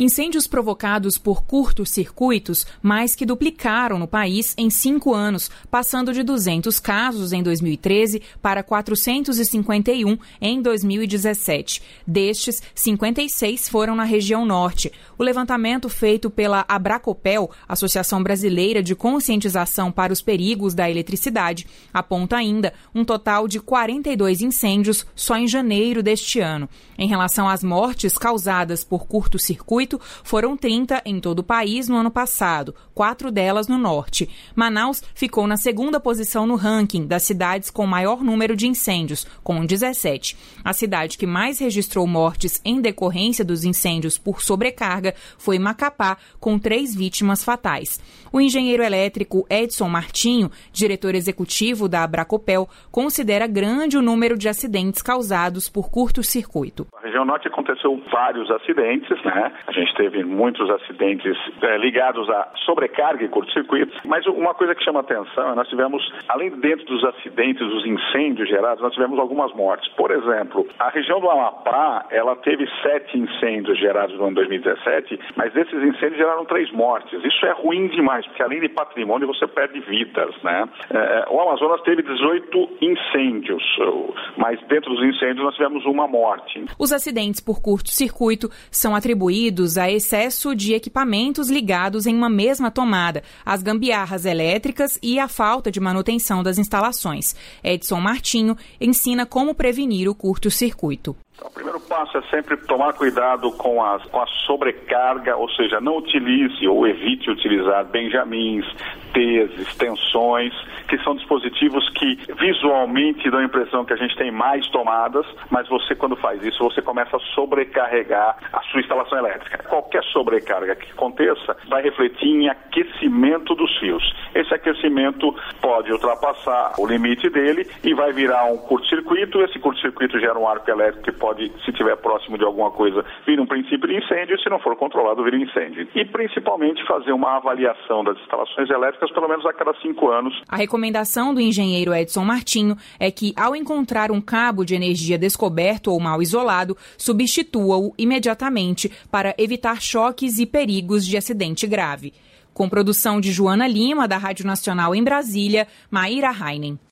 Incêndios provocados por curtos-circuitos mais que duplicaram no país em 5 anos, passando de 200 casos em 2013 para 451 em 2017. Destes, 56 foram na região norte. O levantamento feito pela Abracopel, Associação Brasileira de Conscientização para os Perigos da Eletricidade, aponta ainda um total de 42 incêndios só em janeiro deste ano. Em relação às mortes causadas por curto-circuito, foram 30 em todo o país no ano passado, 4 delas no norte. Manaus ficou na segunda posição no ranking das cidades com maior número de incêndios, com 17. A cidade que mais registrou mortes em decorrência dos incêndios por sobrecarga foi Macapá, com 3 vítimas fatais. O engenheiro elétrico Edson Martinho, diretor executivo da Abracopel, considera grande o número de acidentes causados por curto-circuito. Na região norte aconteceu vários acidentes, né? A gente teve muitos acidentes ligados à sobrecarga e curto-circuito, mas uma coisa que chama atenção, nós tivemos, além dentro dos acidentes, dos incêndios gerados, nós tivemos algumas mortes. Por exemplo, a região do Amapá, ela teve 7 incêndios gerados no ano 2017, mas desses incêndios geraram 3 mortes. Isso é ruim demais, porque além de patrimônio, você perde vidas, né? O Amazonas teve 18 incêndios, mas dentro dos incêndios nós tivemos uma morte. Os acidentes por curto-circuito são atribuídos a excesso de equipamentos ligados em uma mesma tomada, as gambiarras elétricas e a falta de manutenção das instalações. Edson Martinho ensina como prevenir o curto-circuito. Então, o primeiro passo é sempre tomar cuidado com a sobrecarga, ou seja, não utilize ou evite utilizar benjamins, T's, extensões, que são dispositivos que visualmente dão a impressão que a gente tem mais tomadas, mas você, quando faz isso, você começa a sobrecarregar a sua instalação elétrica. Qualquer sobrecarga que aconteça vai refletir em aquecimento dos fios. Esse aquecimento pode ultrapassar o limite dele e vai virar um curto-circuito. Esse curto-circuito gera um arco elétrico que pode, se estiver próximo de alguma coisa, vir um princípio de incêndio, e se não for controlado, vira incêndio. E principalmente fazer uma avaliação das instalações elétricas pelo menos a cada 5 anos. A recomendação do engenheiro Edson Martinho é que, ao encontrar um cabo de energia descoberto ou mal isolado, substitua-o imediatamente para evitar choques e perigos de acidente grave. Com produção de Joana Lima, da Rádio Nacional em Brasília, Maíra Heinen.